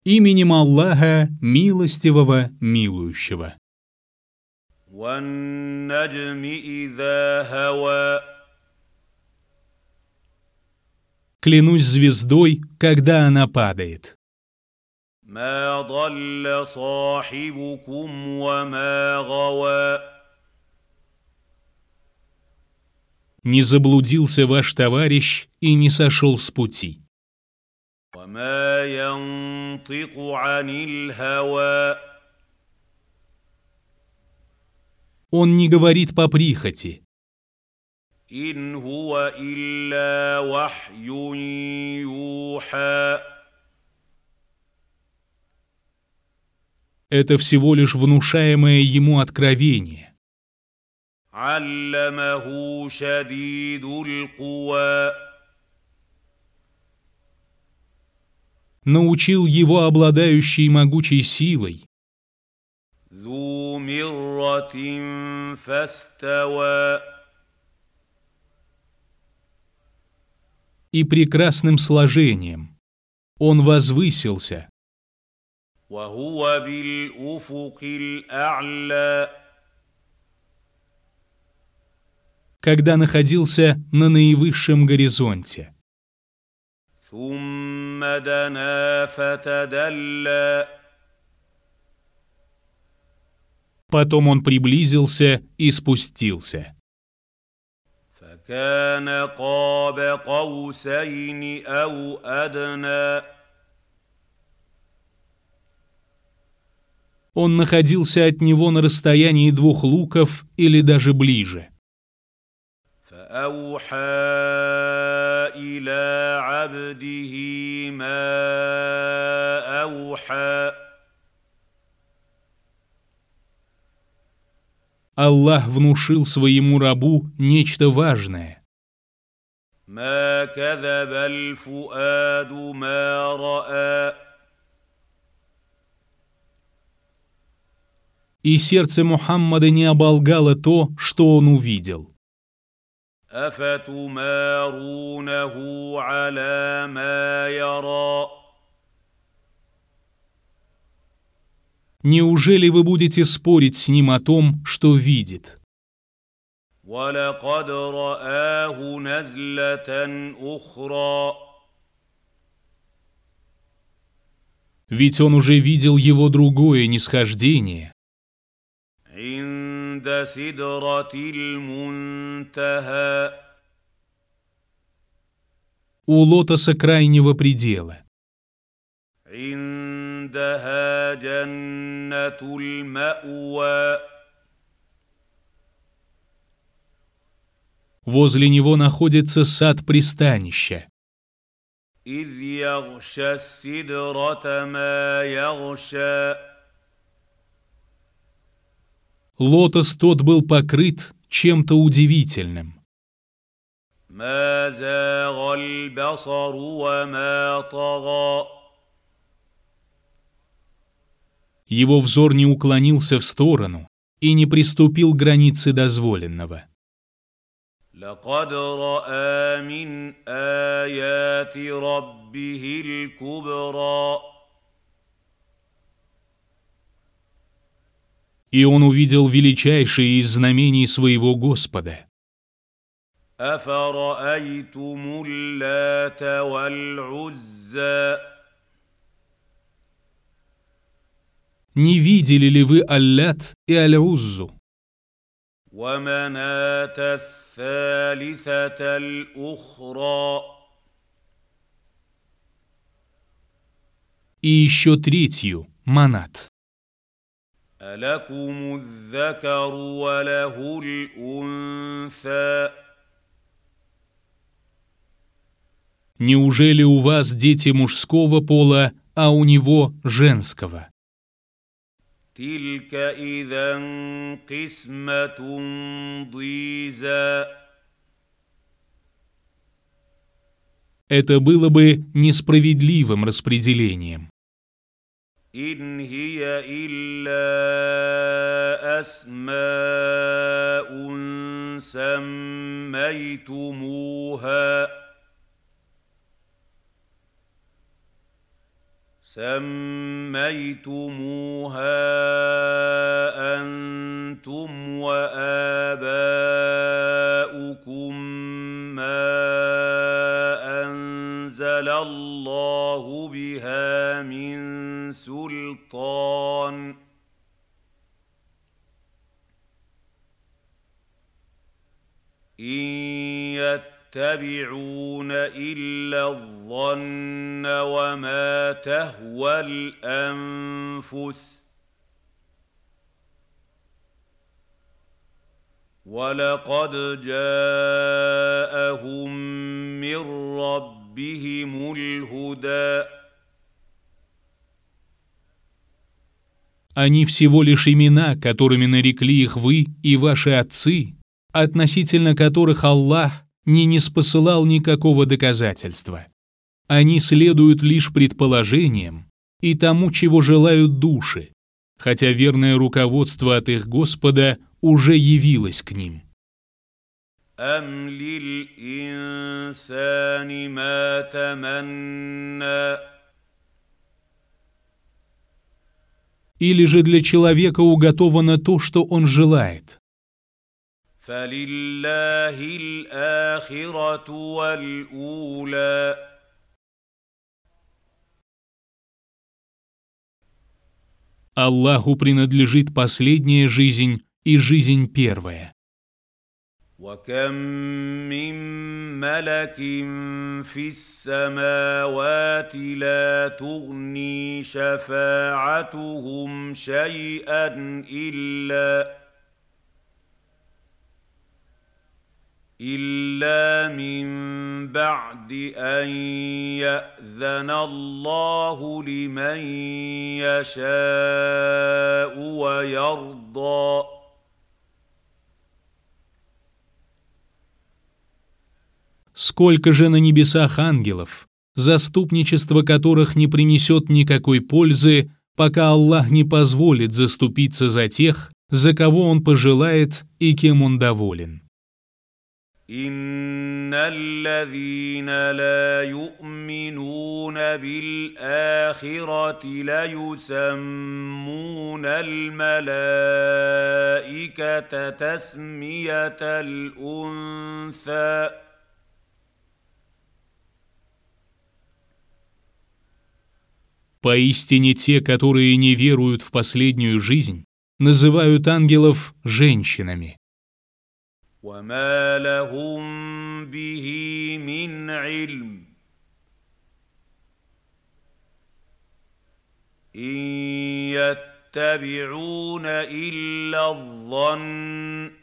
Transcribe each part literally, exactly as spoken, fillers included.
Именем Аллаха, милостивого, милующего. وَالنَّجْمِ إِذَا هَوَى. Клянусь звездой, когда она падает. مَا ضَلَّ صَاحِبُكُمْ وَمَا غَوَى. Не заблудился ваш товарищ и не сошел с пути. وَمَا يَنطِقُ عَنِ الْهَوَى. Он не говорит по прихоти. إِنْ هُوَ إِلَّا وَحْيٌ يُوحَى. Это всего лишь внушаемое ему откровение. عَلَّمَهُ شَدِيدُ الْقُوَى. Научил его обладающий могучей силой. ذُو مِرَّةٍ فَاسْتَوَى. И прекрасным сложением. Он возвысился. وَهُوَ بِالْأُفُقِ الْأَعْلَى. Когда находился на наивысшем горизонте. ثُمَّ دَنَا فَتَدَلَّى. Потом он приблизился и спустился. فَكَانَ قَابَ قَوْسَيْنِ أَوْ أَدْنَى. Он находился от него на расстоянии двух луков или даже ближе. فَأَوْحَى إِلَى عَبْدِهِ مَا أَوْحَى. Аллах внушил своему рабу нечто важное. مَا كَذَبَ الْفُؤَادُ مَا رَأَى. И сердце Мухаммада не оболгало то, что он увидел. أَفَتُمَارُونَهُ عَلَى مَا يَرَى. Неужели вы будете спорить с ним о том, что видит? وَلَقَدْ رَآهُ نَزْلَةً أُخْرَى. Ведь он уже видел его другое нисхождение. عند سدرة المنتهى. У лотоса крайнего предела. عندها جنة المأوى. Возле него находится сад пристанища. إذ يغشى السدرة ما يغشى. Лотос тот был покрыт чем-то удивительным. ما زاغ البصر وما طغى. Его взор не уклонился в сторону и не приступил к границе дозволенного. لقد رأى من آيات ربه الكبرى. И он увидел величайшие из знамений своего Господа. أفرأيتم اللات والعزى. Не видели ли вы Аллят и Аль-Уззу? ومناة الثالثة الأخرى. И еще третью, Манат. ألكم الذكر وله الأنثى. Неужели у вас дети мужского пола, а у него женского? تلك إذا قسمة ضيزى. Это было бы несправедливым распределением. إن هي إلا أسماء سميتموها سميتموها أنتم وآباؤكم ما أنزل الله بها من سلطان إن يتبعون إلا الظن وما تهوى الأنفس ولقد جاءهم من ربهم الهدى. Они всего лишь имена, которыми нарекли их вы и ваши отцы, относительно которых Аллах не ниспосылал никакого доказательства. Они следуют лишь предположениям и тому, чего желают души, хотя верное руководство от их Господа уже явилось к ним. أَمْ لِلْإِنسَانِ مَا تَمَنَّى Или же для человека уготовано то, что он желает. فَلِلَّهِ الْآخِرَةُ وَالْأُولَى Аллаху принадлежит последняя жизнь и жизнь первая. وَكَمْ مِنْ مَلَكٍ فِي السَّمَاوَاتِ لَا تُغْنِي شَفَاعَتُهُمْ شَيْئًا إِلَّا إِلَّا مِنْ بَعْدِ أَنْ يَأْذَنَ اللَّهُ لِمَنْ يَشَاءُ وَيَرْضَى. Сколько же на небесах ангелов, заступничество которых не принесет никакой пользы, пока Аллах не позволит заступиться за тех, за кого Он пожелает и кем Он доволен. إِنَّ الَّذِينَ لَا يُؤْمِنُونَ بِالْآخِرَةِ لَيُسَمُّونَ الْمَلَائِكَةَ تَسْمِيَةَ الْأُنثَى Поистине те, которые не веруют в последнюю жизнь, называют ангелов женщинами. وَمَا لَهُم بِهِ مِنْ عِلْمٍ إِن يَتَّبِعُونَ إِلَّا الظَّنَّ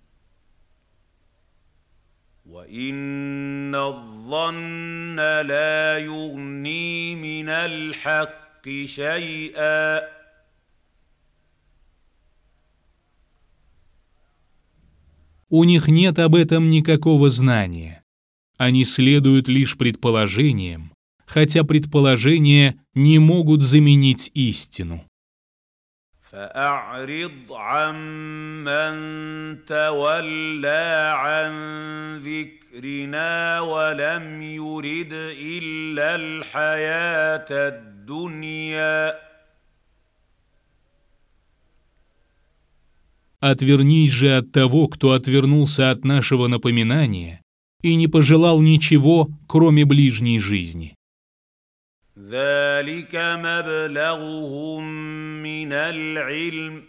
وَإِنَّ الظَّنَّ لَا يُغْنِي مِنَ الْحَقِّ شَيْئًا. У них нет об этом никакого знания. Они следуют лишь предположениям, хотя предположения не могут заменить истину. فَأَعْرِضْ عَمَّن تَوَلَّى عَن ذِكْرِنَا وَلَمْ يُرِدْ إِلَّا الْحَيَاةَ الدُّنْيَا. Отвернись же от того, кто отвернулся от нашего напоминания и не пожелал ничего, кроме ближней жизни. ذَلِكَ مَبْلَغُهُم مِّنَ الْعِلْمِ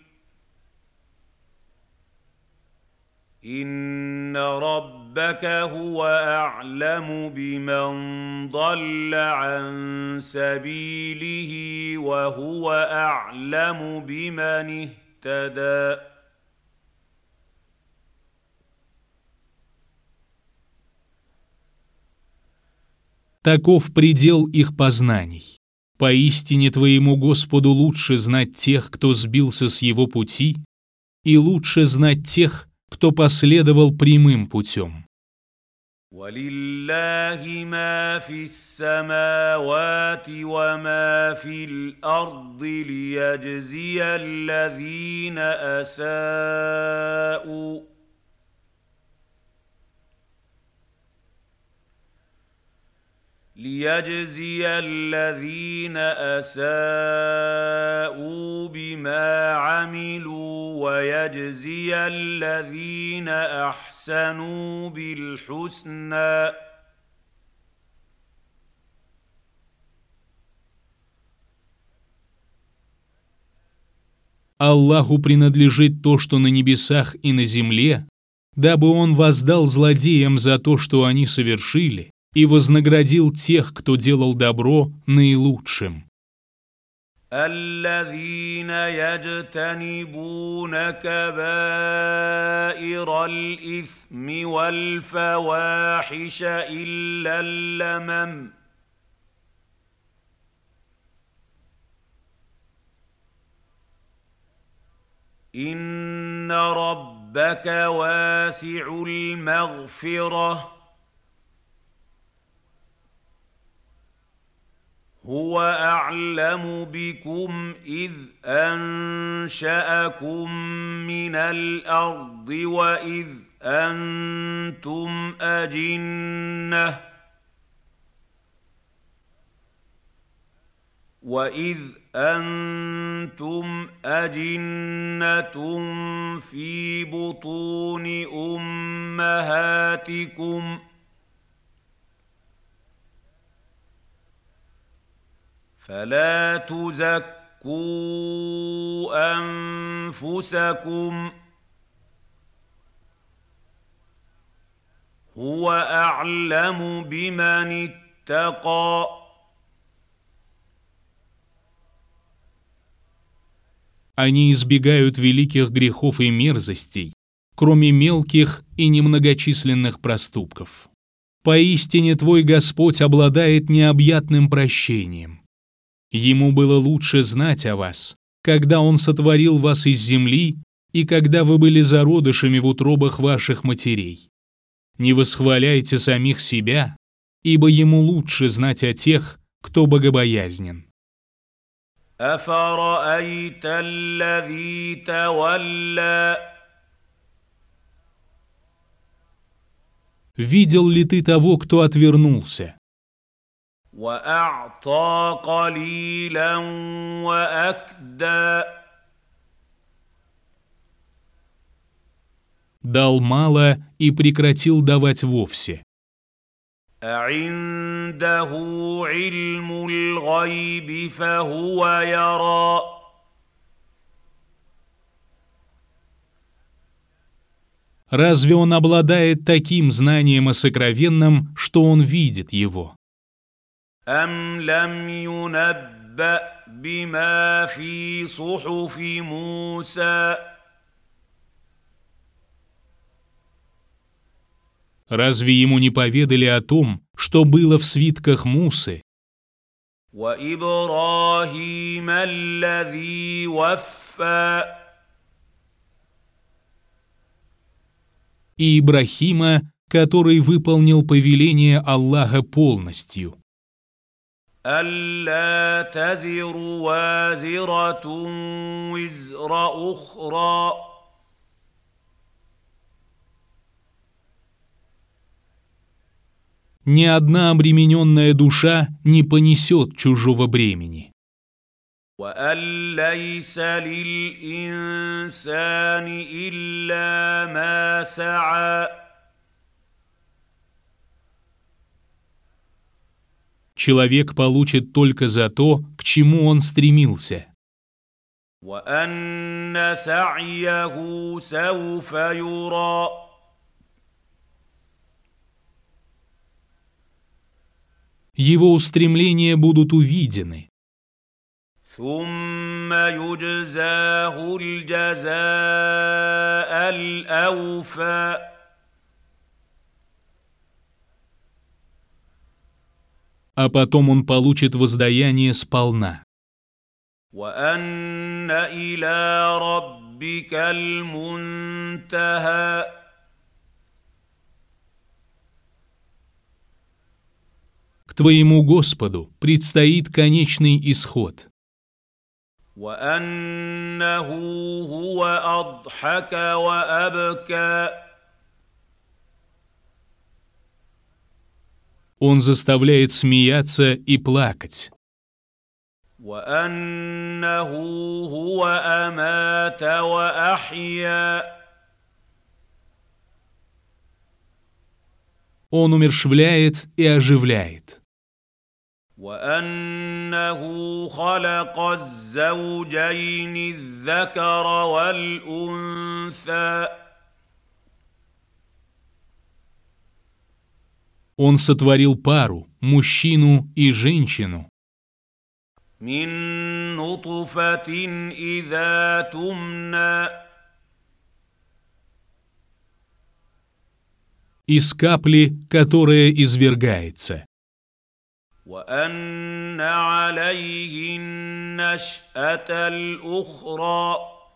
إِنَّ رَبَّكَ هُوَ أَعْلَمُ بِمَنْ ضَلَّ عَن سَبِيلِهِ وَهُوَ أَعْلَمُ بِمَنِ اهْتَدَى. Таков предел их познаний. Поистине твоему Господу лучше знать тех, кто сбился с его пути, и лучше знать тех, кто последовал прямым путем. وَلِلَّهِ مَا فِي السَّمَاوَاتِ وَمَا فِي الْأَرْضِ لِيَجْزِيَ الَّذِينَ أَسَاءُوا ليجزي الذين أساءوا بما عملوا ويجزي الذين أحسنوا بالحسنى Аллаху принадлежит то, что на небесах и на земле, дабы Он воздал злодеям за то, что они совершили, и вознаградил тех, кто делал добро, наилучшим. الذين يجتنبون كبائر الإثم والفواحش إلا اللمم إن ربك واسع المغفرة هو أعلم بكم إذ أنشأكم من الأرض وإذ أنتم أجنة وإذ أنتم أجنة في بطون أمهاتكم فلا تزكوا أنفسكم هو أعلم بمن اتقى Они избегают великих грехов и мерзостей, кроме мелких и немногочисленных проступков. Поистине твой Господь обладает необъятным прощением. Ему было лучше знать о вас, когда Он сотворил вас из земли и когда вы были зародышами в утробах ваших матерей. Не восхваляйте самих себя, ибо Ему лучше знать о тех, кто богобоязнен. أفرأيت الذي تولى Видел ли ты того, кто отвернулся? وأعطى قليلا وأكدى Дал мало и прекратил давать вовсе. أعنده علم الغيب فهو يرى Разве он обладает таким знанием о сокровенном, что он видит его? أم لم ينبأ بما في صحف موسى Разве ему не поведали о том, что было в свитках Мусы, وإبراهيم الذي وفى и Ибрахима, который выполнил повеление Аллаха полностью? ألا تزر وازرة وزر أخرى Ни одна обремененная душа не понесет чужого бремени. وأن ليس للإنسان إلا ما سعى Человек получит только за то, к чему он стремился. وأن سعيه سوف يرى Его устремления будут увидены. ثم يجزاه الجزاء الأوفى А потом он получит воздаяние сполна. وأن إلى ربك المنتهى К твоему Господу предстоит конечный исход. وأنه هو أضحك وأبكى Он заставляет смеяться и плакать. وأنه هو أمات وأحيا. Он умерщвляет и оживляет. وأنه خلق الزوجين الذكر والأنثى. Он сотворил пару, мужчину и женщину. من نطفة إذا تمنى. Из капли, которая извергается. وأن عليه النشأة الأخرى.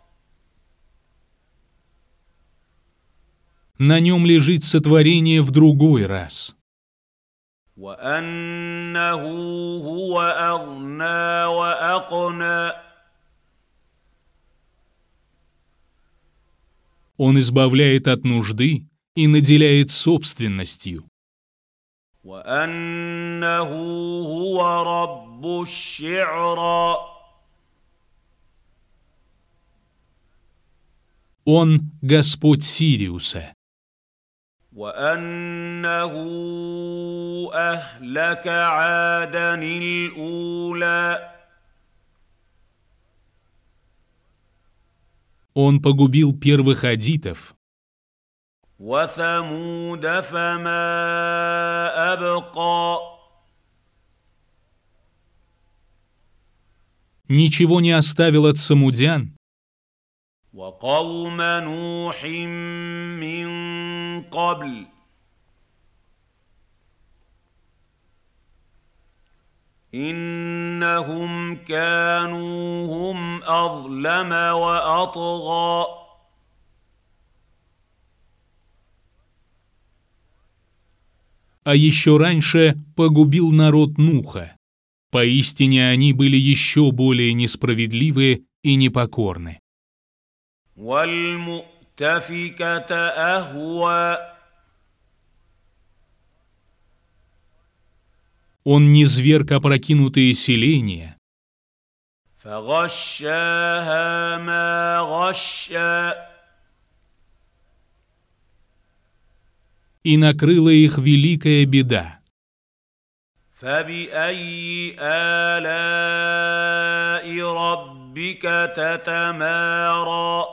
На нем лежит сотворение в другой раз. وأنه هو أغنى وأقنى. Он избавляет от нужды и наделяет собственностью. وأنه هو رب الشعرى. Он Господь Сириуса. وأنه أهلك عادا الأولى. Он погубил первых адитов. وثمود فما أبقى. Ничего не оставил от самудян. وقوم نوح من قبل. إنهم كانوا هم أظلم وأطغى. А еще раньше погубил народ Нуха. Поистине они были еще более несправедливы и непокорны. والمؤتفكة أهوى. Он низверг опрокинутые селения. فغشاها ما غشى. И накрыла их великая беда. فبأي آلاء ربك تتمارى.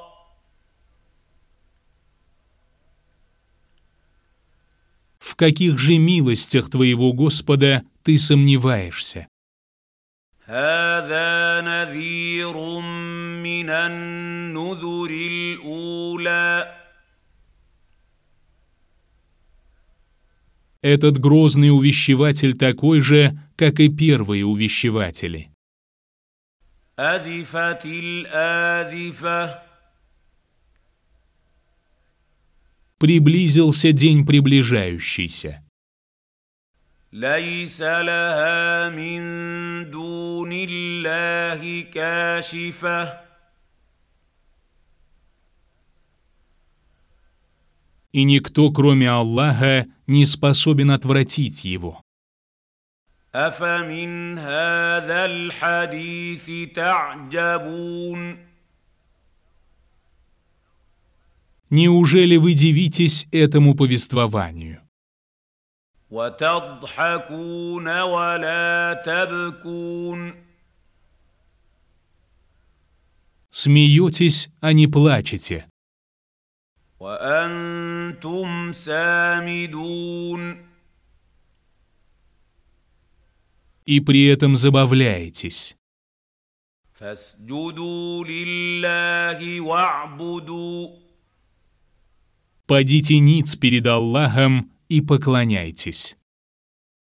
В каких же милостях твоего Господа ты сомневаешься? هذا نذير من النذر الأولى. Этот грозный увещеватель такой же, как и первые увещеватели. أزفت الآزفة. Приблизился день приближающийся. ليس لها من دون الله كاشفة. И никто, кроме Аллаха, не способен отвратить его. أفمن هذا الحديث تعجبون. Неужели вы дивитесь этому повествованию? وتضحكون ولا تبكون. Смеетесь, а не плачете. وأنتم سامدون. И при этом забавляетесь. فاسجدوا لله واعبدوا. Падите ниц перед Аллахом и поклоняйтесь.